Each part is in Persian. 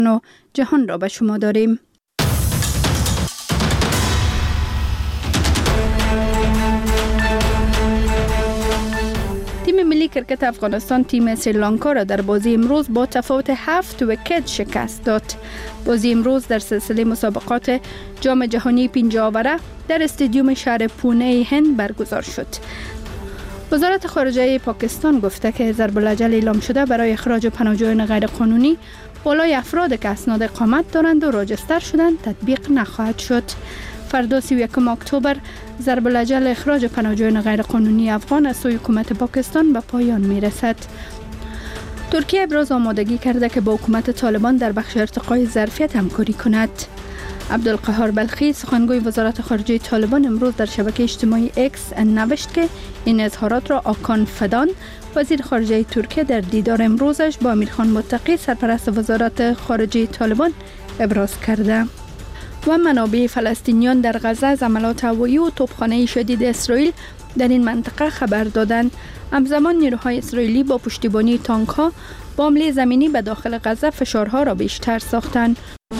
جهان را به شما داریم. تیم ملی کرکت افغانستان تیم سریلانکا را در بازی امروز با تفاوت 7 ویکت شکست داد. بازی امروز در سلسله مسابقات جام جهانی 50 آوره در استادیوم شهر پونه هند برگزار شد. وزارت خارجه پاکستان گفته که ضرب الاجل اعلام شده برای اخراج پناهجویان غیرقانونی بالای افراد که اسناد اقامت دارند و راجستر شدند تطبیق نخواهد شد. فردا 31 اکتبر ضرب الاجل اخراج پناهجویان غیرقانونی افغان از سوی حکومت پاکستان به پایان میرسد. ترکیه ابراز آمادگی کرده که با حکومت طالبان در بخش ارتقای ظرفیت همکاری کند. عبدالقهار بلخی سخنگوی وزارت خارجه طالبان امروز در شبکه اجتماعی اکس نوشت که این اظهارات را آکان فدان وزیر خارجه ترکیه در دیدار امروزش با امیرخان متقی سرپرست وزارت خارجه طالبان ابراز کرده. و منابع فلسطینیان در غزه از حملات هوایی و توپخانه شدید اسرائیل در این منطقه خبر دادند. همزمان نیروهای اسرائیلی با پشتیبانی تانک‌ها با حمله زمینی به داخل غزه فشارها را بیشتر ساختند.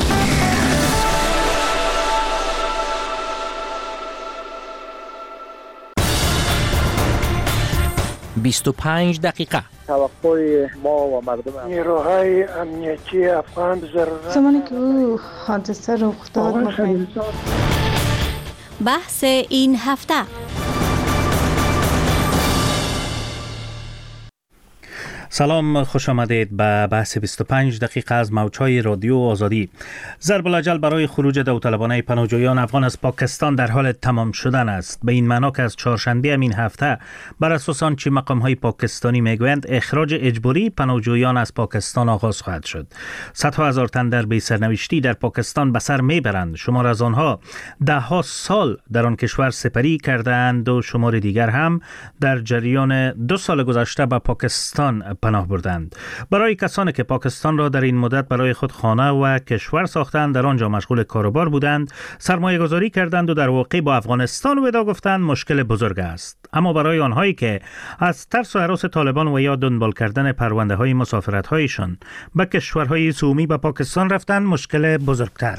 25 دقیقه. توقع ما و مردم نیروهای امنیتی افغان ضرورت زمانی که او حادثه رخ داد بحث این هفته. سلام، خوش آمدید به بحث 25 دقیقه از موج‌های رادیو آزادی. ضرب الاجل برای خروج داوطلبانه پناهجویان افغان از پاکستان در حال تمام شدن است. به این معنا که از چهارشنبه این هفته بر اساس آنچه مقام‌های پاکستانی میگویند اخراج اجباری پناهجویان از پاکستان آغاز خواهد شد. صدها هزار تن در بی سرنوشتی در پاکستان به سر میبرند. شمار از آنها ده‌ها سال در آن کشور سپری کردند و شمار دیگر هم در جریان 2 سال گذشته به پاکستان پناه بردند. برای کسانی که پاکستان را در این مدت برای خود خانه و کشور ساختند، در آنجا مشغول کاروبار بودند، سرمایه گذاری کردند و در واقع با افغانستان وداع گفتند، مشکل بزرگ است. اما برای آنهایی که از ترس و هراس طالبان و یا دنبال کردن پرونده های مسافرت هایشان به کشورهای عمومی به پاکستان رفتند، مشکل بزرگتر.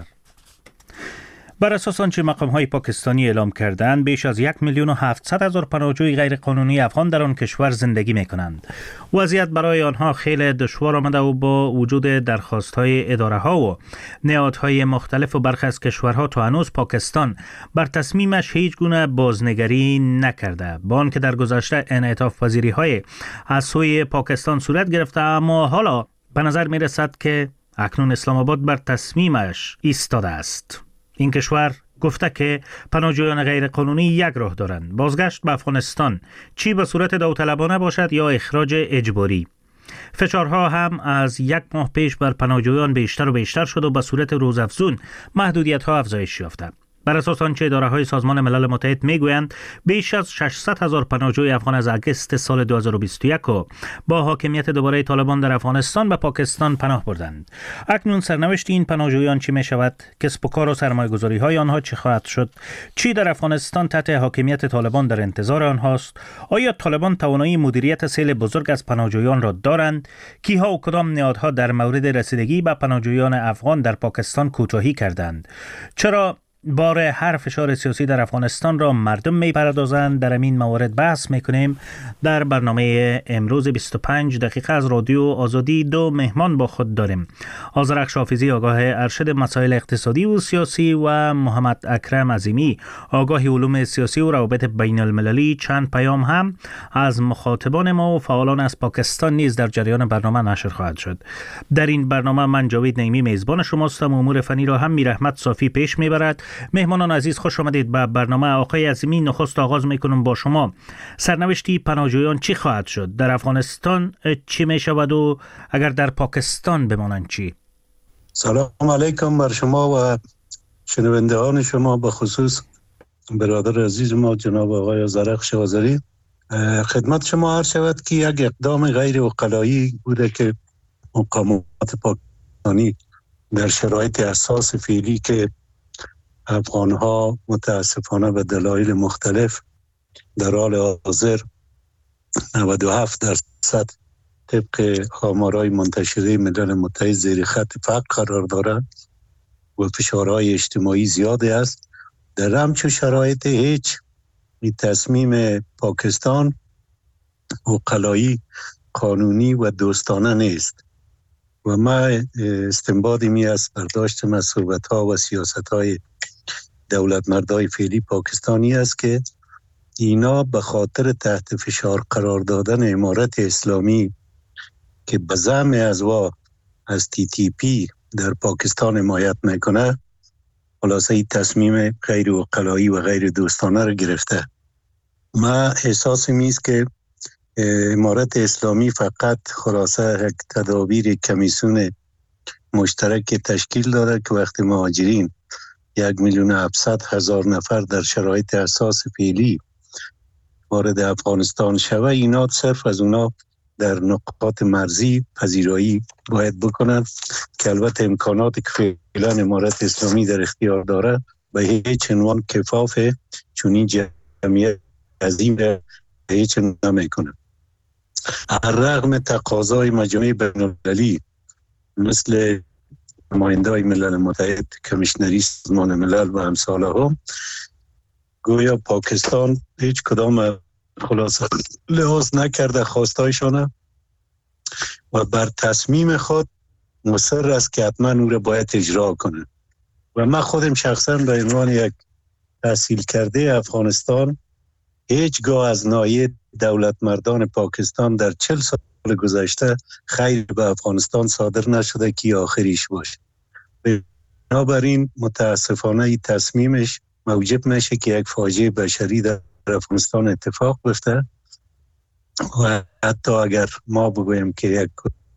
بر اساس آنچه مقام‌های پاکستانی اعلام کردند، بیش از 1,700,000 پناهجوی غیرقانونی افغان در آن کشور زندگی می‌کنند. وضعیت برای آنها خیلی دشوار آمده و با وجود درخواست‌های اداره‌ها و نهادهای مختلف و برخی از کشورها تا هنوز پاکستان بر تصمیمش هیچ گونه بازنگری نکرده. با آنکه در گذشته انعطاف پذیری‌های از سوی پاکستان صورت گرفته، اما حالا به نظر می‌رسد که اکنون اسلام آباد بر تصمیمش ایستاده است. این کشور گفته که پناهجویان غیرقانونی یک راه دارند: بازگشت به افغانستان، چی به صورت داوطلبانه باشد یا اخراج اجباری. فشارها هم از 1 ماه پیش بر پناهجویان بیشتر و بیشتر شد و به صورت روزافزون محدودیت‌ها افزایش یافته. بر اساس آنچه اداره‌های سازمان ملل متحد میگویند، بیش از 600,000 پناهجوی افغان از اگست سال 2021 با حاکمیت دوباره طالبان در افغانستان به پاکستان پناه بردند. اکنون سرنوشت این پناهجویان چی می شود؟ کسب و کار و سرمایه‌گذاری‌های آنها چه خواهد شد؟ چی در افغانستان تحت حاکمیت طالبان در انتظار آنهاست؟ آیا طالبان توانایی مدیریت سیل بزرگ از پناهجویان را دارند؟ کیها و کدام نهادها در مورد رسیدگی به پناهجویان افغان در پاکستان کوتاهی کردند؟ چرا بار هر فشار سیاسی در افغانستان را مردم میپردازند؟ در این موارد بحث میکنیم. در برنامه امروز 25 دقیقه از رادیو آزادی 2 مهمان با خود داریم: آذرخش حافظی، آگاه ارشد مسائل اقتصادی و سیاسی، و محمد اکرم عظیمی، آگاه علوم سیاسی و روابط بین المللی. چند پیام هم از مخاطبان ما و فعالان از پاکستان نیز در جریان برنامه نشر خواهد شد. در این برنامه من جاوید نعیمی میزبان شماستم. امور فنی را هم میرحمت صافی پیش میبرد. مهمانان عزیز، خوش آمدید به برنامه. آقای عظیمی، نخست آغاز میکنم با شما. سرنوشتی پناهجویان چی خواهد شد؟ در افغانستان چی میشود و اگر در پاکستان بمانند چی؟ سلام علیکم بر شما و شنوندگان شما، به خصوص برادر عزیز ما جناب آقای آذرخش آذری. خدمت شما عرض شود که یک اقدام غیر عقلایی بوده که مقامات پاکستانی در شرایط حساس فعلی که افغانها متاسفانه به دلایل مختلف در حال حاضر 97% طبق آمارهای منتشره ملل متحد زیر خط فقر قرار دارند و فشارهای اجتماعی زیاد است. در همچون شرایط هیچ تصمیم پاکستان وکلایی قانونی و دوستانه نیست و ما استنباط می از برداشتم از صحبت‌ها و سیاست‌های دولتمردای فعلی پاکستانی است که اینا به خاطر تحت فشار قرار دادن امارت اسلامی که به زعم از TTP در پاکستان حمایت میکنه، خلاصه این تصمیم غیر وکلایی و غیر دوستانه را گرفته. ما احساس میست که امارت اسلامی فقط خلاصه یک تدابیر کمیسیون مشترک تشکیل داده که وقتی مهاجرین 1,700,000 نفر در شرایط اساس فعلی وارد افغانستان شوه، اینا صرف از اونا در نقاط مرزی پذیرایی باید بکنن که البته امکانات که فعلا امارت اسلامی در اختیار داره به هیچ عنوان کفافه، چون این جمعیت عظیم به هیچ عنوان نمیکنه. رغم تقاضای مجامع بین‌المللی مثل نماینده‌های ملل متحد، کمیشنری سازمان ملل و امثال هم، گویا پاکستان هیچ کدام خلاصه لحاظ نکرده خواستایشانه و بر تصمیم خود مصر است که حتما او را باید اجرا کنه. و من خودم شخصا به عنوان یک تحصیل کرده افغانستان هیچگاه از ناحیه دولت مردان پاکستان در 40 سال گذشته خیر به افغانستان صادر نشده که آخریش باشه. بنابراین متاسفانه این تصمیمش موجب میشه که یک فاجعه بشری در افغانستان اتفاق بیفته و حتی اگر ما بگویم که یک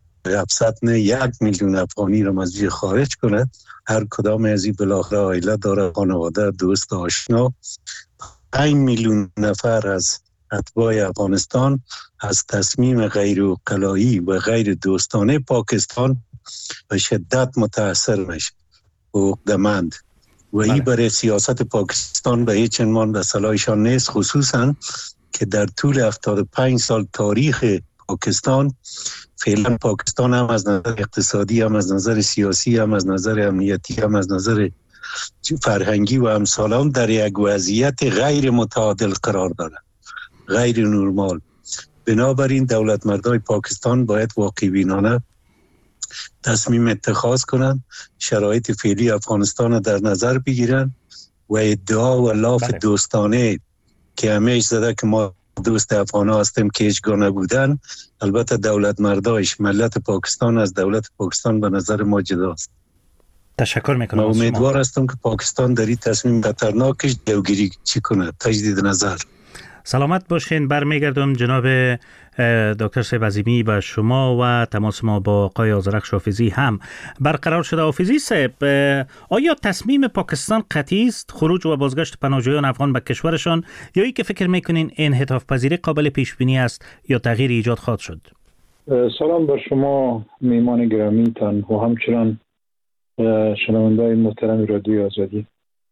1,000,000 افغانی را از جای خارج کنه، هر کدام از این بالاخره عائله داره، خانواده، دوست، آشنا. 5,000,000 نفر از اتباع افغانستان از تصمیم غیر وکلایی و غیر دوستانه پاکستان به شدت متاثر میشه و عقده‌مند و این برای سیاست پاکستان به هیچ عنوان به صلاحشان نیست، خصوصا که در طول 75 سال تاریخ پاکستان فعلا پاکستان هم از نظر اقتصادی، هم از نظر سیاسی، هم از نظر امنیتی، هم از نظر فرهنگی و امثال در یک وضعیت غیر متعادل قرار داره، غیر نرمال. بنابراین دولت مردای پاکستان باید واقع بینانه تصمیم اتخاذ کنند، شرایط فعلی افغانستان در نظر بگیرن و ادعا و لاف دوستانه که همیش زده که ما دوست افغان ها هستیم که هیچگاه نبودن، البته دولت مردایش ملت پاکستان از دولت پاکستان به نظر ما جداست. تشکر میکنم. امیدوار هستم که پاکستان در این تصمیم خطرناکش جلوگیری چی کنه، تجدید نظر. سلامت باشین. برمیگردم جناب دکتر صاحب عظیمی و شما و تماس ما با آقای آذرخش حافظی هم برقرار شده. حافظی صاحب، آیا تصمیم پاکستان قطعی است خروج و بازگشت پناهجویان افغان به کشورشان، یا ای که فکر میکنین انعطاف پذیری قابل پیش بینی است یا تغییر ایجاد خواهد شد؟ سلام بر شما میهمان گرامی تان و همچنان شنونده‌های محترم رادیوی آزادی.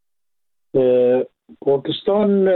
پاکستان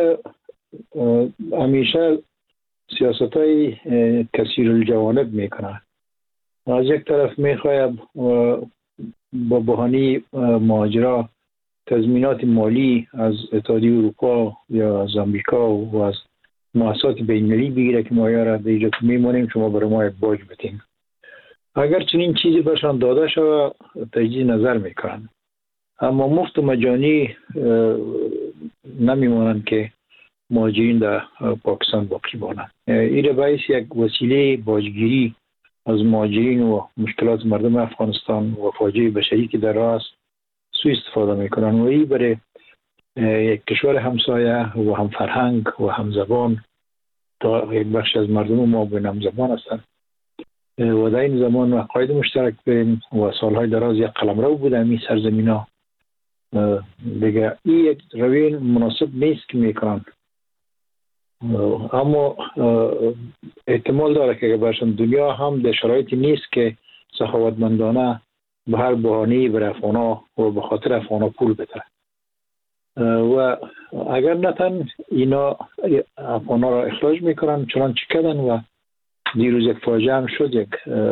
همیشه سیاست‌های کثیر الجوانب میکنه. از یک طرف میخواهد با بهانه مهاجرا تضمینات مالی از اتحادیه اروپا یا از امریکا و از مؤسسات بین‌المللی بگیره که ما یاره در اینجا میمونیم، شما برای ما یک باج بتین. اگر چنین چیزی برشان داده شود تجدید نظر میکنن، اما مفت و مجانی نمیمونن که مهاجرین در پاکستان باقی مانند. این باعث یک وسیله باجگیری از مهاجرین و مشکلات مردم افغانستان و فاجعه بشری که در راه است سوء استفاده میکنن و این برای یک کشور همسایه و هم فرهنگ و هم زبان، تا یک بخش از مردم ما به هم زبان هستند و در این زمان عقاید مشترک بریم و سالهای دراز یک قلمرو بوده این سرزمین ها، دیگه این یک روی مناسب نیست که میکنن. اما احتمال داره که برشان دنیا هم در شرایطی نیست که سخاوتمندانه به هر بهانه‌ای بر افغانا و به خاطر افغانا پول بده و اگر نتن اینا افغانا را اخراج میکنن چنانچه کردن و دیروز یک فاجعه هم شد، یک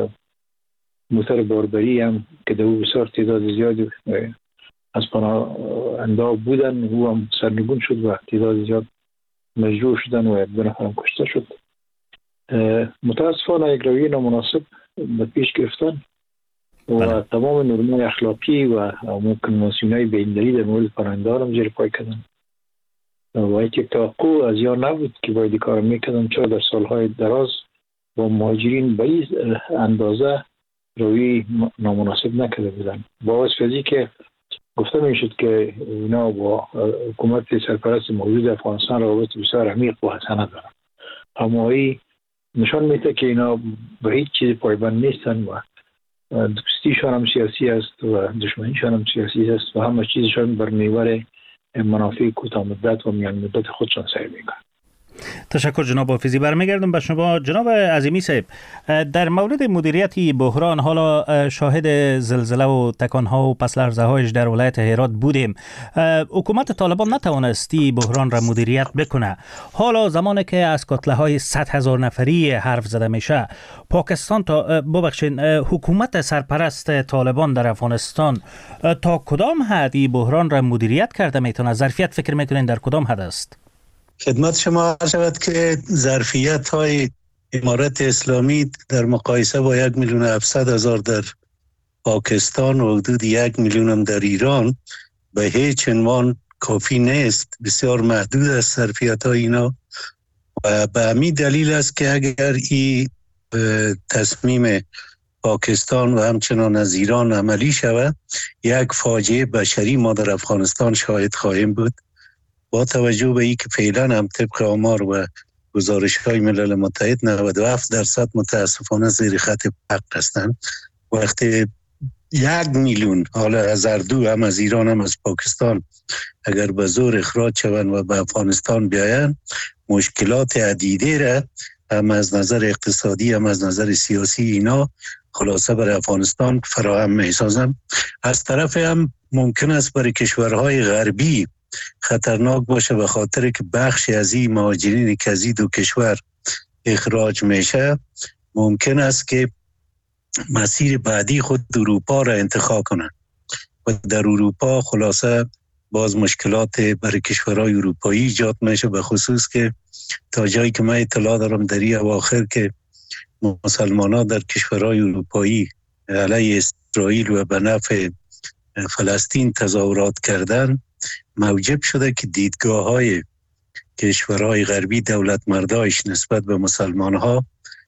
موتر باربری هم که در او بسیار تعداد زیادی از پناهنده بودن، او هم سرنگون شد و تعداد زیاد مجروح شدن و یک دو نفر هم کشته شد. متاسفانه یک رویه نامناسب به پیش گرفتن و تمام نرم‌های اخلاقی و کنوانسیون‌های بین‌المللی در مورد پناهنده ها را زیر پای کردن و یک توقع از یا نبود که باید کار میکردن، چرا در سالهای دراز با مهاجرین به این اندازه روی نامناسب نکرده بودن. با واسه که گفته میشد که اینا با حکومت سرپرست موجود افغانستان روابط بسیار عمیق و حسنه دارن، اما این نشان میده که اینا به هیچ چیز پایبند نیستن و دوستیشان هم سیاسی است و دشمنیشان هم سیاسی است و همه چیزشان بر محور منافع کوتاه مدت و میان مدت خودشان سعی میکنن. تشکر جناب حافظی. برمیگردم به شما جناب عظیمی صاحب. در مورد مدیریت بحران، حالا شاهد زلزله و تکانها و پس لرزه هایش در ولایت هرات بودیم. حکومت طالبان نتوانستی بحران را مدیریت بکنه. حالا زمانی که از کتله های 100,000 نفری حرف زده میشه، پاکستان حکومت سرپرست طالبان در افغانستان تا کدام حد این بحران را مدیریت کرده میتونه؟ ظرفیت فکر میکنین در کدام حد است؟ خدمت شما عرض شود که ظرفیت های امارت اسلامی در مقایسه با 1,700,000 در پاکستان و حدود 1,000,000 هم در ایران به هیچ عنوان کافی نیست. بسیار محدود است ظرفیت های اینا و به همین دلیل است که اگر این تصمیم پاکستان و همچنان از ایران عملی شود، یک فاجعه بشری ما در افغانستان شاهد خواهیم بود. با توجه به اینکه فعلا هم طبق آمار و گزارش‌های ملل متحد 97% متاسفانه زیر خط فقر هستند. وقتی 1,000,000 حالا از هر دو، هم از ایران هم از پاکستان، اگر به زور اخراج شوند و به افغانستان بیایند، مشکلات عدیده را هم از نظر اقتصادی هم از نظر سیاسی اینا خلاصه برای افغانستان فراهم می‌سازند. از طرف هم ممکن است برای کشورهای غربی خطرناک باشه، به خاطر که بخشی از این مهاجرینی که از این دو کشور اخراج میشه ممکن است که مسیر بعدی خود اروپا را انتخاب کنن و در اروپا خلاصه باز مشکلات برای کشورهای اروپایی ایجاد میشه، به خصوص که تا جایی که من اطلاع دارم در این اواخر که مسلمان ها در کشورهای اروپایی علیه اسرائیل و به نفع فلسطین تظاهرات کردن، موجب شده که دیدگاه های کشورهای غربی دولت مردایش نسبت به مسلمان ها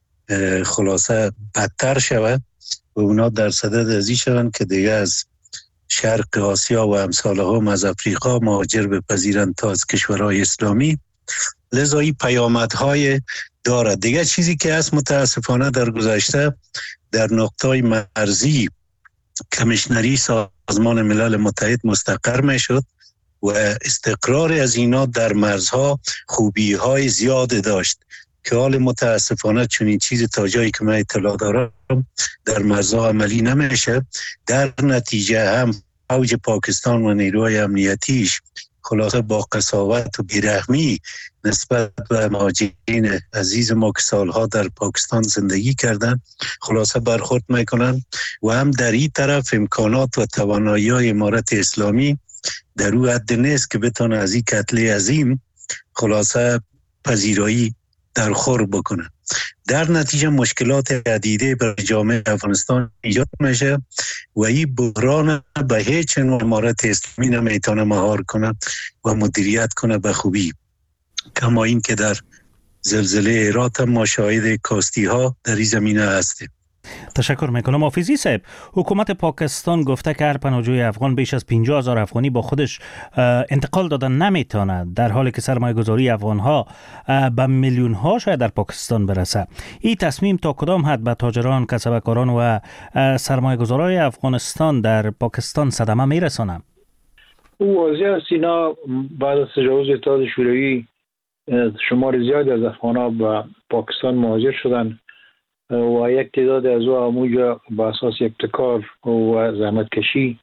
خلاصه بدتر شود و اونا در صدد ازی شوند که دیگه از شرق آسیا و امثال هم از افریقا مهاجر بپذیرند تا از کشورهای اسلامی. لذا این پیامدهای دارد. دیگه چیزی که از متاسفانه در گذشته در نقطه‌های مرزی کمیشنری سازمان ملل متحد مستقر می شد و استقرار از اینا در مرزها خوبی‌های زیاد داشت که حال متاسفانه چنین چیزی تا جایی که من اطلاع دارم در مرزها عملی نمیشه. در نتیجه هم فوج پاکستان و نیروهای امنیتیش خلاصه با قساوت و بیرحمی نسبت به مهاجرین عزیز ما که سالها در پاکستان زندگی کردن خلاصه برخورد میکنن و هم در این طرف امکانات و توانایی‌های امارت اسلامی در او حد نیست که بتونه از این قتل عظیم خلاصه پذیرایی در خور بکنه. در نتیجه مشکلات عدیده برای جامعه افغانستان ایجاد میشه و این بحران به هیچ عنوان امارت اسلامی نمیتونه مهار کنه و مدیریت کنه به خوبی، کما این که در زلزله هرات ما شاهد کاستی ها در این زمینه هستیم. تشکر میکنم. حافظی صاحب، حکومت پاکستان گفته که هر پناهجوی افغان بیش از 50,000 افغانی با خودش انتقال دادن نمیتونه، در حالی که سرمایه گذاری افغان ها به میلیون ها شاید در پاکستان برسه. این تصمیم تا کدام حد به تاجران، کسبکاران و سرمایه گذارای افغانستان در پاکستان صدمه میرسونه؟ واضح است اینا بعد از تجاوز اتحاد شوروی شمار زیادی از افغان ها به پاکستان مهاجر شدن و یک تعداد از او همونجا به اساس ابتکار و زحمت کشی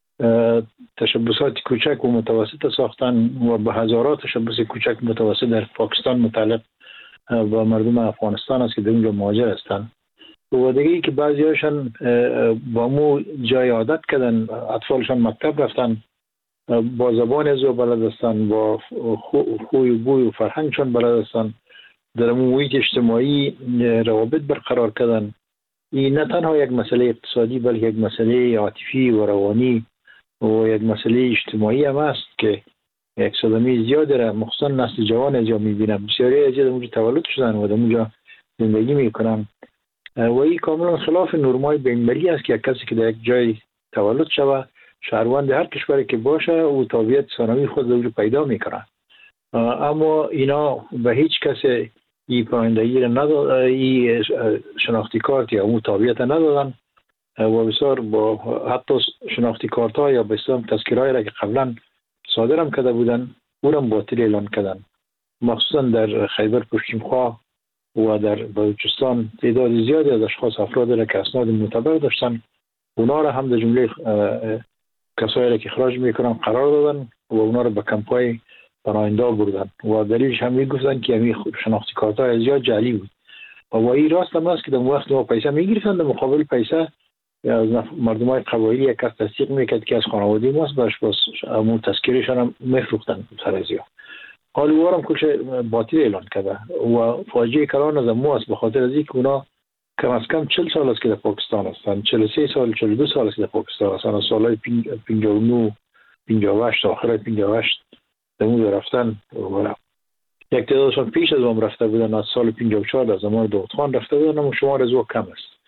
تشبسات کوچک و متوسط ساختن و به هزارات تشبس کوچک متوسط در پاکستان متعلق و مردم افغانستان است که در اونجا مهاجر هستند. و دیگه که بعضی هاشون با مو جای عادت کردن، اطفالشان مکتب رفتن، با زبان از بلد هستن، با خوی و بوی و فرهنگشان بلد هستن، در محیط اجتماعی روابط برقرار کردن. این نه تنها یک مسئله اقتصادی بلکه یک مسئله عاطفی و روانی و یک مسئله اجتماعی هم است که یک صدمه زیاد داره، مخصوصا نسل جوان از میبینم بسیاری از اونجا تولد شدن و در اونجا زندگی میکنن و این کاملا خلاف نرمای بین‌المللی است که یک کسی که در یک جای تولد شوه شهروند هر کشوری که باشه او تابعیت ثانوی خود رو پیدا میکنه. اما اینا به هیچ کسی این پایندگی را ندادن، این شناختی کارت یا اون تابعیت ندادن و بسیار با حتی شناختی کارت ها یا بسیار تذکرهایی را که قبلا صادرم کرده بودن اونم باطل اعلان کردن. مخصوصا در خیبر پشتونخوا و در بلوچستان تعداد زیادی از اشخاص افراد را که اسناد معتبر داشتن اونا را هم در جمله کسایی را که اخراج میکنن قرار دادن و اونا را به کمپای پناهنده بردن و دلیلش هم میگفتن که همین شناختی کارت های زیاد جعلی بود و این راست هم است که در وقت ما پیسه میگرفتن در مقابل پیسه از مردم های قبایلی یک کس تصدیق میکرد که از خانواده ماست برش باز همون تذکرشان هم میفروختن سرزیا. حال وارم کلش باطل اعلان کرده و فاجعه کلان از مو است به خاطر از اینکه اونا کم از کم 40 سال است که در پاکستان هستند، 43 سال 42 سال است که در پاکستان هستند. از سالهای 59 58 آخر 58 در اون رفتن و یک تعدادشان پیش از اون رفته بودن، از سال 54 در زمان داود خان رفته بودن، اما شمار از او کم است.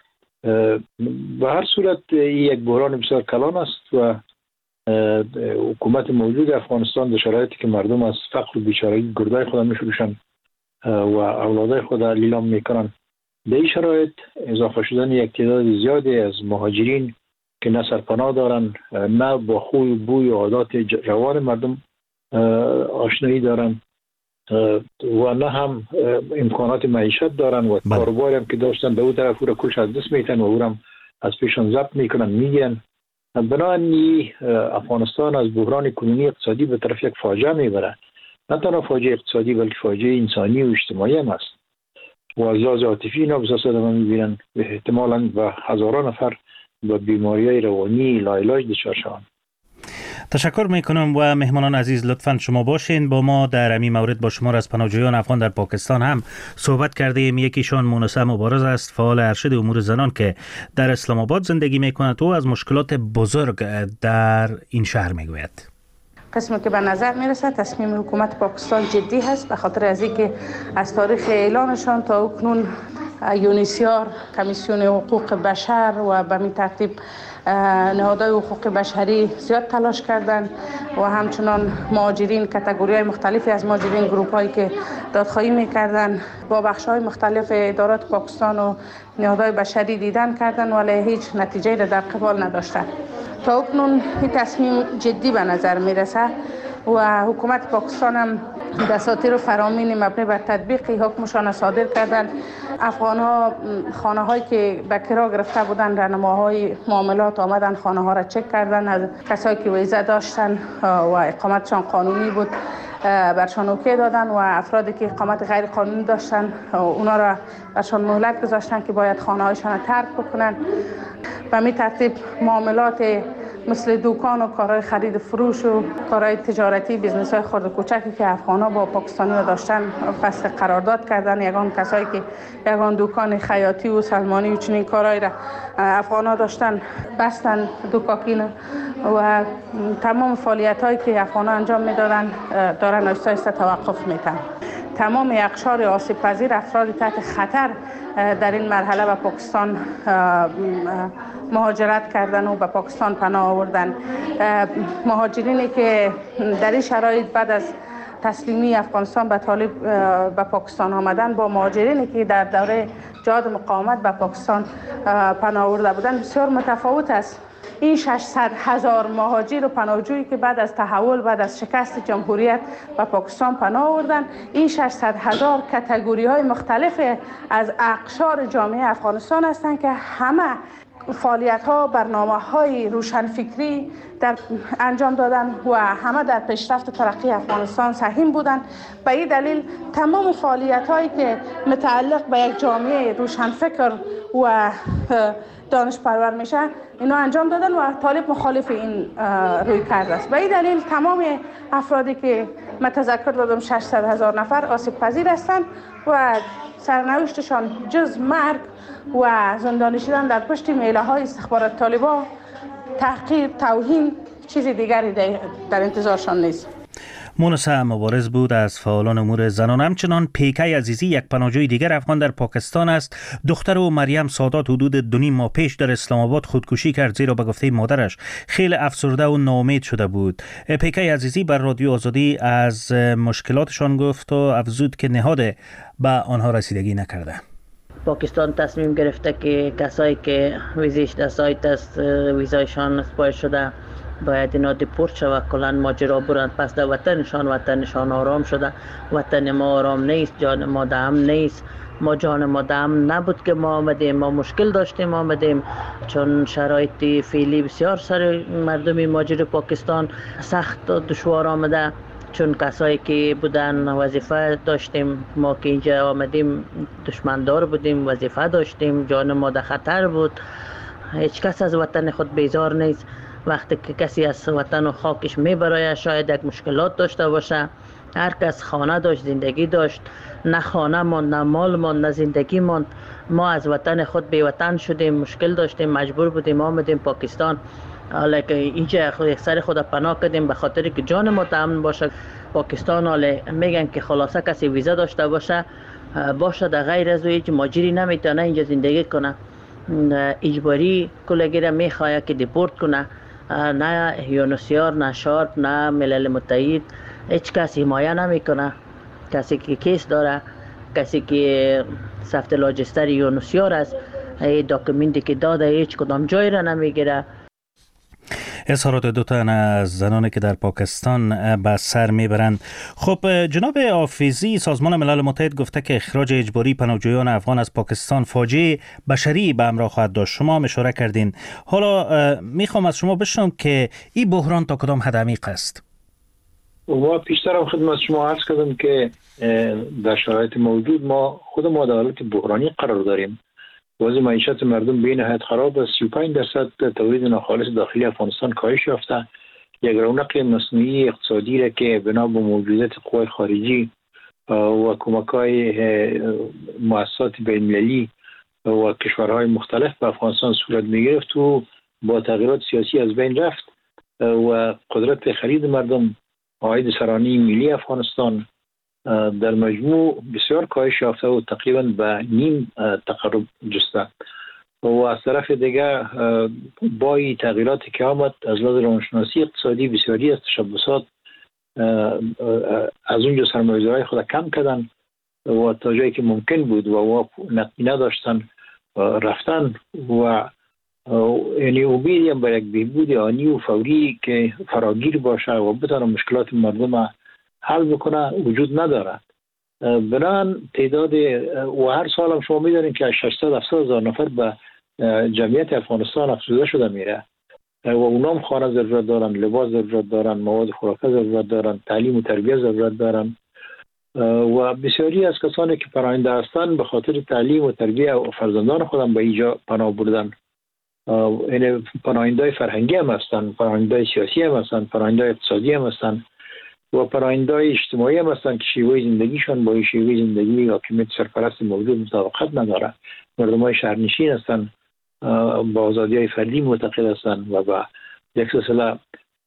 به هر صورت یک بحران بسیار کلان است و حکومت موجود افغانستان در شرایطی که مردم از فقر و بیچارگی گردای خود میفروشن و اولادای خود لیلام میکنن، به این شرایط اضافه شدن یک تعداد زیادی از مهاجرین که نه سرپناه دارن، نه با خوی و بوی و عادات روان مردم آشنایی دارن و نه هم امکانات معیشت دارن و کاروباری هم که داشتن به اون طرف او را کلش از دست میتن و او را از پیشان ضبط میکنن میگن. بنابراین افغانستان از بحران کنونی اقتصادی به طرف یک فاجعه میبره، نه تنها فاجعه اقتصادی بلکه فاجعه انسانی و اجتماعی هم است و از لحاظ عاطفی اینا بسیار صدمه میبینن، احتمالاً به هزاران نفر با بیماری‌های روانی لاعلاج دچار شوند. تشکر میکنم و مهمانان عزیز لطفاً شما باشین با ما در این مورد. با شما از پناهجویان افغان در پاکستان هم صحبت کردیم. یکیشان مونسه مبارز است، فعال ارشد امور زنان که در اسلام آباد زندگی میکند و از مشکلات بزرگ در این شهر میگوید. قسمی که به نظر میرسه تصمیم حکومت پاکستان جدی هست، به خاطر از اینکه از تاریخ اعلانشان تا اکنون یونیسیار، کمیسیون حقوق بشر و به می ترتیب نهادهای حقوق بشری زیاد تلاش کردند و همچنان مهاجرین، کاتگوری‌های مختلفی از مهاجرین، گروه‌هایی که دادخواهی می‌کردند با بخش‌های مختلف ادارات پاکستان و نهادهای بشری دیدن کردند ولی هیچ نتیجه‌ای در قبال نداشتند. تا اکنون این تصمیم جدی به نظر میرسه و حکومت پاکستان هم دساتیر فرامین مبنی بر تطبیق حکمشان صادر کردند. افغان‌ها خانه‌هایی که به کرا گرفته بودند، راهنماهای معاملات آمدن خانه‌ها را چک کردند، از کسایی که ویزه داشتن و اقامتشان قانونی بود برشان اوکی دادن و افرادی که اقامت غیر قانونی داشتن اونا را برشان مهلت گذاشتن که باید خانه‌هایشان را ترک بکنن. به می ترتیب معاملات مثل دکان و کارهای خرید فروش و کارهای تجارتی، بیزنس‌های خرد و کوچکی که افغان‌ها با پاکستانی‌ها داشتن فسخ قرارداد کردن. یگان کسایی که یگان دکان خیاطی و سلمانی و چنین کارهای را افغان‌ها داشتن بستن دکاکین و تمام فعالیت‌هایی که افغان‌ها انجام می‌دادن دارن آهسته توقف می‌کنن. تمام اقشار آسیب پذیر، افراد تحت خطر در این مرحله به پاکستان مهاجرت کردن و به پاکستان پناه آوردن. مهاجرینی که در این شرایط بعد از تسلیمی افغانستان به طالب به پاکستان آمدن با مهاجرینی که در دوره جهاد مقاومت به پاکستان پناه آورده بودن بسیار متفاوت است. این 600,000 مهاجر و پناهجویی که بعد از تحول، بعد از شکست جمهوریت به پاکستان پناه آوردن، این 600,000 کاتگوری‌های مختلف از اقشار جامعه افغانستان هستند که همه فعالیت ها، برنامه های روشنفکری در انجام دادن و همه در پیشرفت ترقی افغانستان سهیم بودند. به این دلیل تمام فعالیت هایی که متعلق به یک جامعه روشنفکر و دانش پرور میشه اینا انجام دادن و طالب مخالف این روی کرده است. به این دلیل تمام افرادی که من تذکر دادم 600,000 نفر آسیب پذیر هستند و سرنوشتشان جز مرگ و زندانی شدن در پشت میله های استخبارات طالبان، تحقیر، توهین، چیز دیگری در انتظارشان نیست. مونسا مبارز بود از فعالان امور زنان. همچنان پیکه عزیزی، یک پناهجوی دیگر افغان در پاکستان است. دختر او مریم سادات حدود 2.5 ماه پیش در اسلام آباد خودکشی کرد، زیرا به گفته مادرش خیلی افسرده و ناامید شده بود. پیکه عزیزی بر رادیو آزادی از مشکلاتشان گفت و افزود که نهاد به آنها رسیدگی نکرده. پاکستان تصمیم گرفته که کسایی که ویزیش در سایت است ویزایشان اسپایر شده باید اینا دیپورت شود، کلان ماجرا برند پس در وطنشان آرام شده. وطن ما آرام نیست، جان ما دام نیست. ما جان ما دام نبود که ما آمدیم، ما مشکل داشتیم آمدیم، چون شرایط فعلی بسیار سر مردمی ماجر پاکستان سخت دشوار آمده. چون کسایی که بودن وظیفه داشتیم، ما که اینجا آمدیم دشمندار بودیم، وظیفه داشتیم، جان ما در خطر بود. هیچ کس از وطن خود بیزار نیست. وقتی که کسی از وطن و خاکش میبره شاید یک مشکلات داشته باشه. هر کس خانه داشت، زندگی داشت، نه خانه ماند، نه مال ماند، نه زندگی ماند. ما از وطن خود بی وطن شدیم، مشکل داشتیم، مجبور بودیم آمدیم پاکستان. حالا که اینجا یک سر خود پناه کردیم به خاطر که جان ما امن باشه. پاکستان حالا میگن که خلاصه کسی ویزا داشته باشه در غیر از هیچ ماجری نمیتونه اینجا زندگی کنه. اجباری کلگی را میخواه که دیپورت کنه. نه یونسیار، نه شارپ، نه ملل متحد، هیچ کسی حمایه نمیکنه. کسی که کیس داره، کسی که سفت لاجستر یونسیار است، داکومنتی که داده هیچ کدام جای را نمیگیره. اظهارات دو تن از زنانی که در پاکستان به سر میبرند. خب جناب حافظی، سازمان ملل متحد گفته که اخراج اجباری پناهجویان افغان از پاکستان فاجعه بشری به همراه خواهد داشت. شما هم اشاره کردین. حالا میخوام از شما بشنوم که این بحران تا کدام حد عمیق است. و پیشترم خدمت شما عرض کردم که در شرایط موجود ما در حالت بحرانی قرار داریم. وضع معیشت مردم به نهایت خراب است. 35% تولید ناخالص داخلی افغانستان کاهش یافته. یک رونق مصنوعی اقتصادی را که بنا به موجودیت قوای خارجی و کمک‌های مؤسسات بین‌المللی و کشورهای مختلف به افغانستان صورت می‌گرفت و با تغییرات سیاسی از بین رفت و قدرت خرید مردم، عاید سرانه ملی افغانستان در مجموع بسیار کاهش یافته و تقریبا به نیم تقرب جسته. و از طرف دیگر با تغییراتی که آمد از لحاظ روانشناسی اقتصادی بسیاری از تشبسات از اونجا سرمایه‌گذاری خود کم کردن و تا جایی که ممکن بود و نقدینه داشتن رفتن و یعنی امیدی هم برای یک بهبود آنی و فوری که فراگیر باشه و بتونه مشکلات مردم حل بکنه وجود ندارد. بنابراین تعداد و هر سال هم شما می‌دانید که 600,000 نفر به جمعیت افغانستان افزوده شده میره و اونام خانه ضرورت دارن، لباس ضرورت دارن، مواد خوراکی ضرورت دارن، تعلیم و تربیت ضرورت دارن و بسیاری از کسانی که پناهنده هستند به خاطر تعلیم و تربیت و فرزندان خودم به اینجا پناه بردن. یعنی پناهنده‌های فرهنگی هم هستند، پناهنده‌های سیاسی هم هستند، پناهنده‌های اقتصادی هم هستند و پناهنده‌های اجتماعی هم هستند که شیوه زندگیشان با شیوه زندگی حاکمیت سرپرست موجود مطابقت نداره. مردم‌های شهرنشین هستند، با آزادی‌های فردی معتقد هستند و با یک سلسله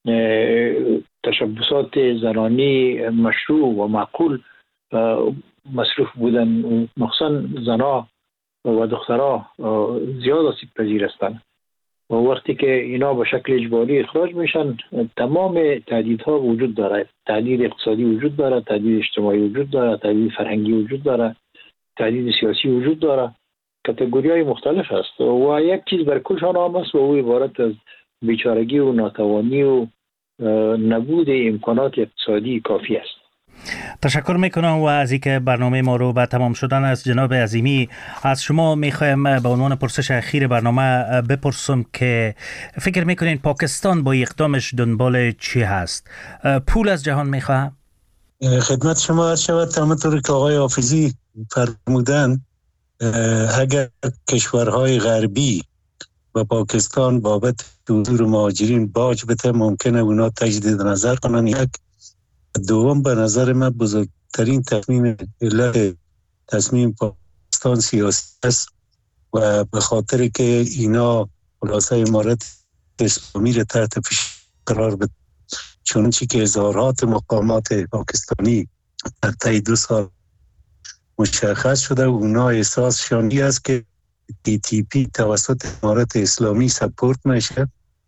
تشبسات زنانی مشروع و معقول مصروف بودن، مخصوصا زنها و دخترها زیاد آسیب پذیر هستند و وقتی که اینا به شکل اجباری اخراج میشن تمام تهدیدها وجود داره. تهدید اقتصادی وجود داره، تهدید اجتماعی وجود داره، تهدید فرهنگی وجود داره، تهدید سیاسی وجود داره. کاتگوری‌های مختلف است و یک چیز بر کلشان هم است و او عبارت از بیچارگی و ناتوانی و نبود امکانات اقتصادی کافی است. تشکر میکنم و از اینکه برنامه ما رو به تمام شدن است. جناب عظیمی، از شما میخوایم به عنوان پرسش اخیر برنامه بپرسم که فکر میکنین پاکستان با اقدامش دنبال چی هست؟ پول از جهان میخواه؟ خدمت شما عرض شود همونطور که آقای حافظی فرمودن، اگر کشورهای غربی و پاکستان بابت حضور مهاجرین باج بده، ممکنه اونا تجدید نظر کنن. یک دوم، به نظر من بزرگترین علت تصمیم پاکستان سیاسی است و به خاطر که اینا خلاصه امارت اسلامی را تحت فشار قرار بده، چونچه که اظهارات مقامات پاکستانی در طی 2 سال مشخص شده و اونا احساسشان است که TTP توسط امارت اسلامی سپورت میشه،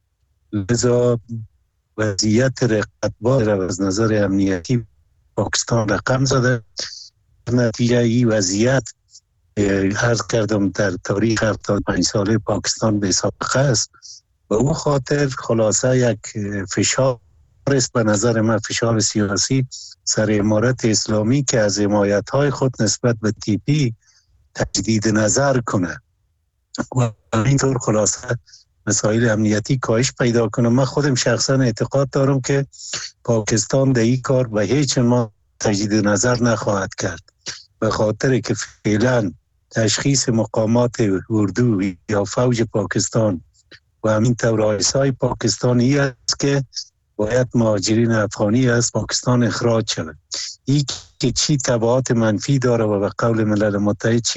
لذا وضعیت رقابت را از نظر امنیتی پاکستان رقم زده. نتیجه این وضعیت عرض کردم در تاریخ 75 ساله پاکستان به سابقه است و اون خاطر خلاصه یک فشار است، به نظر من فشار سیاسی سر امارت اسلامی که از حمایت‌های خود نسبت به TP تجدید نظر کنه و اینطور خلاصه مسائل امنیتی کاهش پیدا کنه. من خودم شخصا اعتقاد دارم که پاکستان در این کار به هیچ ما تجدید نظر نخواهد کرد، به خاطر که فعلا تشخیص مقامات اردو یا فوج پاکستان و همین طور رئیسای پاکستانی است که باید مهاجرین افغانی از پاکستان اخراج شود. این که چی تبعات منفی داره و به قول ملل متحد چی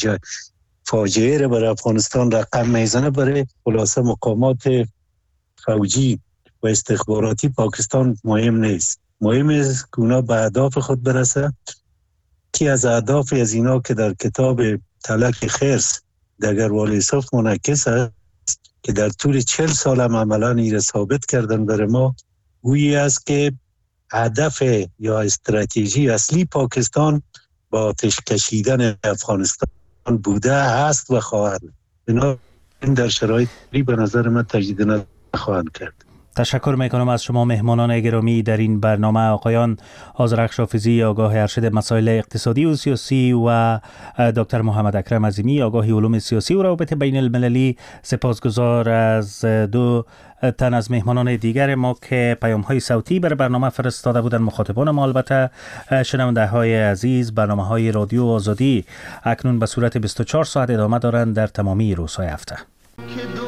فاجعه را برای افغانستان رقم میزنه، برای خلاصه مقامات فوجی و استخباراتی پاکستان مهم نیست. مهم است که اونا به اهداف خود برسه. که از اهداف از اینا که در کتاب تلک خرس دگروال یوسف منعکس است که در طول 40 سال هم عملا این را ثابت کردن برای ما، گویی است که هدف یا استراتژی اصلی پاکستان با آتش کشیدن افغانستان بوده، هست و خواهد. بنابراین در شرایطی به نظر من تجدید نخواهند کرد. تشکر میکنم از شما مهمانان گرامی در این برنامه، آقایان آذرخش حافظی، آگاه ارشد مسائل اقتصادی و سیاسی و دکتر محمد اکرم عظیمی، آگاه علوم سیاسی و روابط بین المللی. سپاسگزار از 2 تن از مهمانان دیگر ما که پیام‌های صوتی برای برنامه فرستاده بودند. مخاطبان ما البته شنونده‌های عزیز، برنامه‌های رادیو آزادی اکنون به صورت 24 ساعت ادامه دارند در تمامی روزهای هفته.